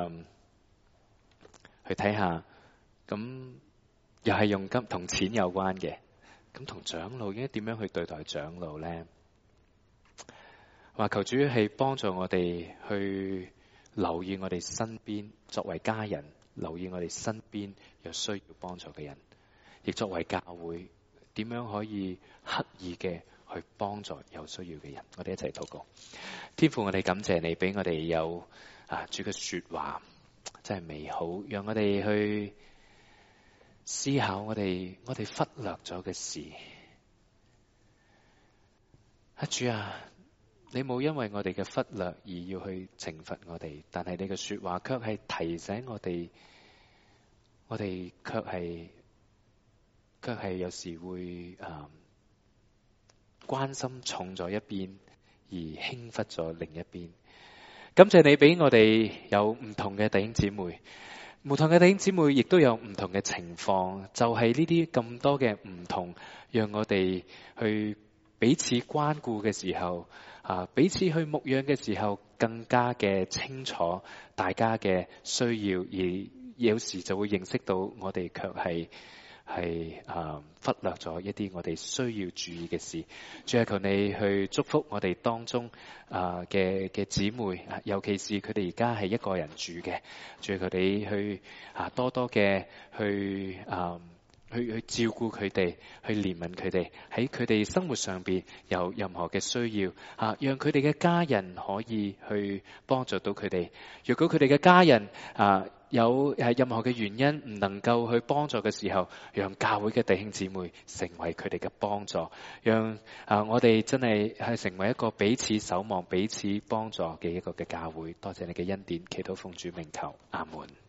去睇下，咁又係用金同錢有關嘅，咁同長老應該點樣去對待長老呢？話求主係幫助我哋去留意我哋身邊作為家人，留意我哋身邊有需要幫助嘅人，亦作為教會點樣可以刻意嘅去幫助有需要嘅人。我哋一齊禱告。天父，我哋感謝你俾我哋有主嘅說話，真係美好，讓我哋去思考我哋忽略咗嘅事。主啊，你冇因為我哋嘅忽略而要去懲罰我哋，但係你嘅說話卻係提醒我哋，我哋卻係有時會關心重咗一邊，而輕忽咗另一邊。感謝你俾我哋有唔同嘅弟兄姊妹，唔同嘅弟兄姊妹亦都有唔同嘅情況，就係呢啲咁多嘅唔同，讓我哋去彼此關顧嘅時候，彼此去牧養嘅時候，更加嘅清楚大家嘅需要，而有時就會認識到我哋卻係忽略咗一啲我哋需要注意嘅事。主啊，求你去祝福我哋當中嘅姊妹，尤其是佢哋而家係一個人住嘅。主啊，求你去多多嘅去照顧佢哋，去憐憫佢哋，喺佢哋生活上邊有任何嘅需要，讓佢哋嘅家人可以去幫助到佢哋。如果佢哋嘅家人有任何嘅原因唔能夠去幫助嘅時候，讓教會嘅弟兄姊妹成為佢哋嘅幫助，讓我哋真係成為一個彼此守望、彼此幫助嘅一個嘅教會。多謝你嘅恩典，祈禱奉主名求，阿門。